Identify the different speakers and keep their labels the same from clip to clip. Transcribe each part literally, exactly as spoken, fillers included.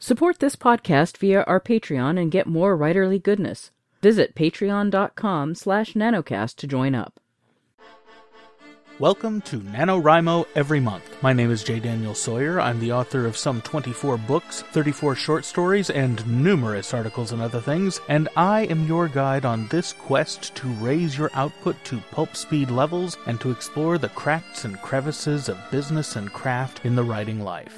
Speaker 1: Support this podcast via our Patreon and get more writerly goodness. Visit patreon.com slash nanocast to join up.
Speaker 2: Welcome to NaNoWriMo Every Month. My name is J. Daniel Sawyer. I'm the author of some twenty-four books, thirty-four short stories, and numerous articles and other things, and I am your guide on this quest to raise your output to pulp speed levels and to explore the cracks and crevices of business and craft in the writing life.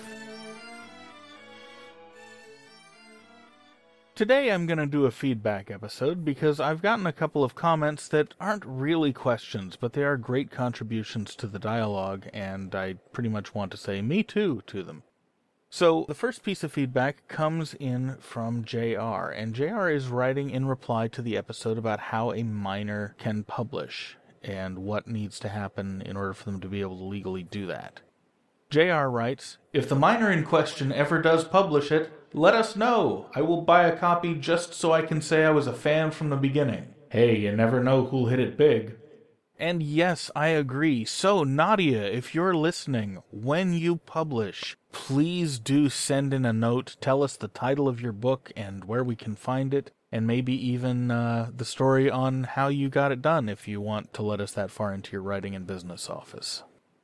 Speaker 2: Today I'm going to do a feedback episode because I've gotten a couple of comments that aren't really questions, but they are great contributions to the dialogue, and I pretty much want to say me too to them. So the first piece of feedback comes in from J R, and J R is writing in reply to the episode about how a minor can publish and what needs to happen in order for them to be able to legally do that. J R writes, "If the minor in question ever does publish it, let us know. I will buy a copy just so I can say I was a fan from the beginning. Hey, you never know who'll hit it big." And yes, I agree. So, Nadia, if you're listening, when you publish, please do send in a note. Tell us the title of your book and where we can find it, and maybe even uh, the story on how you got it done if you want to let us that far into your writing and business office.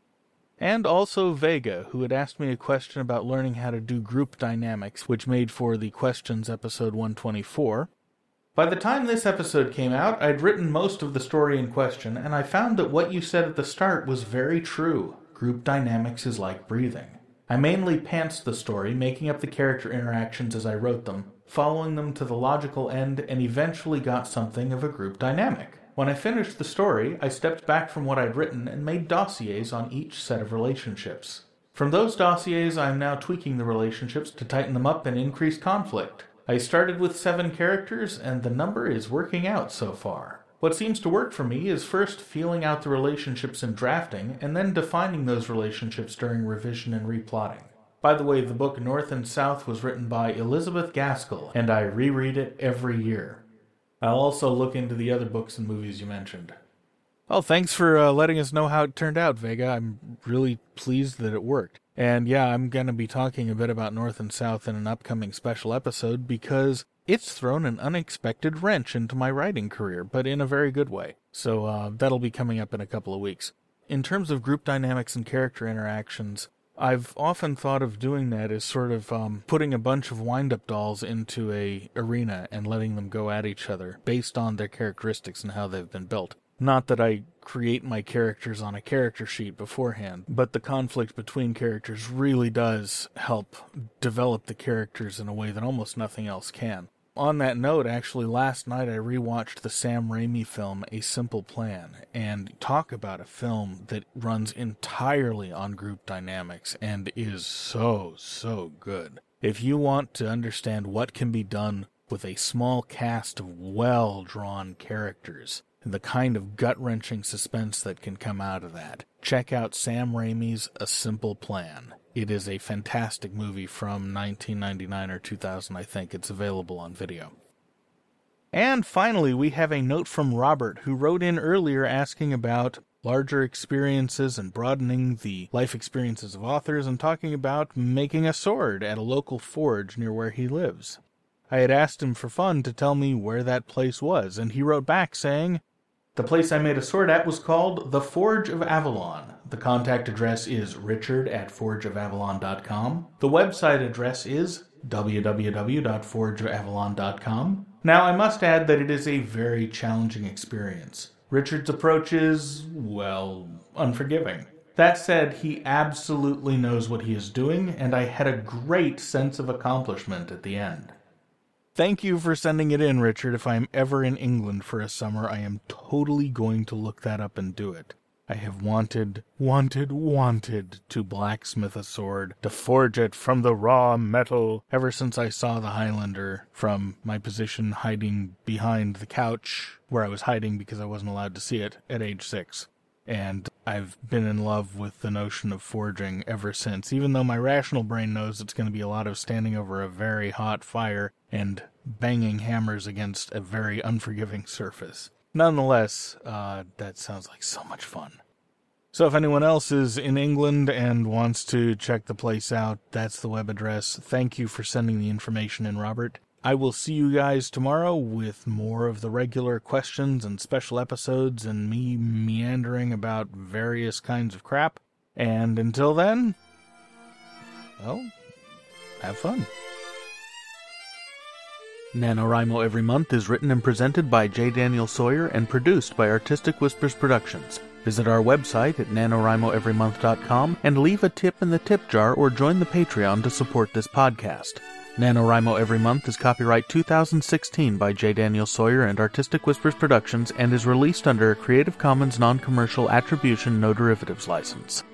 Speaker 2: And also Vega, who had asked me a question about learning how to do group dynamics, which made for the Questions episode one twenty-four. "By the time this episode came out, I'd written most of the story in question, and I found that what you said at the start was very true. Group dynamics is like breathing. I mainly pantsed the story, making up the character interactions as I wrote them, following them to the logical end, and eventually got something of a group dynamic. When I finished the story, I stepped back from what I'd written and made dossiers on each set of relationships. From those dossiers, I am now tweaking the relationships to tighten them up and increase conflict. I started with seven characters, and the number is working out so far. What seems to work for me is first feeling out the relationships in drafting, and then defining those relationships during revision and replotting. By the way, the book North and South was written by Elizabeth Gaskell, and I reread it every year. I'll also look into the other books and movies you mentioned." Well, thanks for uh, letting us know how it turned out, Vega. I'm really pleased that it worked. And yeah, I'm going to be talking a bit about North and South in an upcoming special episode because it's thrown an unexpected wrench into my writing career, but in a very good way. So uh, that'll be coming up in a couple of weeks. In terms of group dynamics and character interactions, I've often thought of doing that as sort of um, putting a bunch of wind-up dolls into a arena and letting them go at each other based on their characteristics and how they've been built. Not that I create my characters on a character sheet beforehand, but the conflict between characters really does help develop the characters in a way that almost nothing else can. On that note, actually, last night I rewatched the Sam Raimi film, A Simple Plan, and talk about a film that runs entirely on group dynamics and is so, so good. If you want to understand what can be done with a small cast of well-drawn characters, and the kind of gut-wrenching suspense that can come out of that, check out Sam Raimi's A Simple Plan. It is a fantastic movie from nineteen ninety-nine or two thousand, I think. It's available on video. And finally, we have a note from Robert, who wrote in earlier asking about larger experiences and broadening the life experiences of authors and talking about making a sword at a local forge near where he lives. I had asked him for fun to tell me where that place was, and he wrote back saying, "The place I made a sword at was called The Forge of Avalon. The contact address is richard at forge of avalon dot com. The website address is w w w dot forge of avalon dot com. Now, I must add that it is a very challenging experience. Richard's approach is, well, unforgiving. That said, he absolutely knows what he is doing, and I had a great sense of accomplishment at the end." Thank you for sending it in, Richard. If I am ever in England for a summer, I am totally going to look that up and do it. I have wanted, wanted, wanted to blacksmith a sword, to forge it from the raw metal, ever since I saw the Highlander from my position hiding behind the couch, where I was hiding because I wasn't allowed to see it, at age six. And I've been in love with the notion of forging ever since, even though my rational brain knows it's going to be a lot of standing over a very hot fire and banging hammers against a very unforgiving surface. Nonetheless, uh, that sounds like so much fun. So if anyone else is in England and wants to check the place out, that's the web address. Thank you for sending the information in, Robert. I will see you guys tomorrow with more of the regular questions and special episodes and me meandering about various kinds of crap. And until then, well, have fun. NaNoWriMo Every Month is written and presented by J. Daniel Sawyer and produced by Artistic Whispers Productions. Visit our website at NaNoWriMo Every Month dot com and leave a tip in the tip jar or join the Patreon to support this podcast. NaNoWriMo Every Month is copyright two thousand sixteen by J. Daniel Sawyer and Artistic Whispers Productions and is released under a Creative Commons Non-Commercial Attribution No Derivatives license.